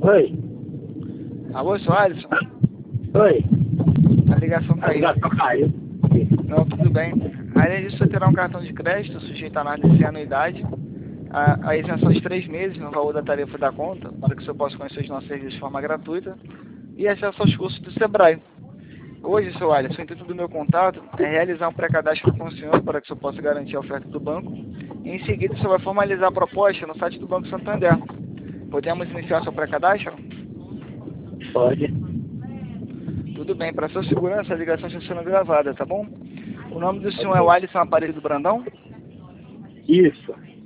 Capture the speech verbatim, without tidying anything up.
Oi. Alô, seu Alisson? Oi. A ligação A caiu. ligação caiu. Não, tudo bem. Além disso, você terá um cartão de crédito sujeito a análise sem anuidade, a, a isenção de três meses no valor da tarifa da conta, para que você possa conhecer os nossos serviços de forma gratuita, e acesso aos cursos do Sebrae. Hoje, seu Alisson, o intuito do meu contato é realizar um pré-cadastro com o senhor para que o senhor possa garantir a oferta do banco, e em seguida o senhor vai formalizar a proposta no site do Banco Santander. Podemos iniciar seu pré-cadastro? Pode. Tudo bem, para sua segurança a ligação está sendo gravada, tá bom? O nome do senhor é o Ok. Alisson Aparecido Brandão? Isso.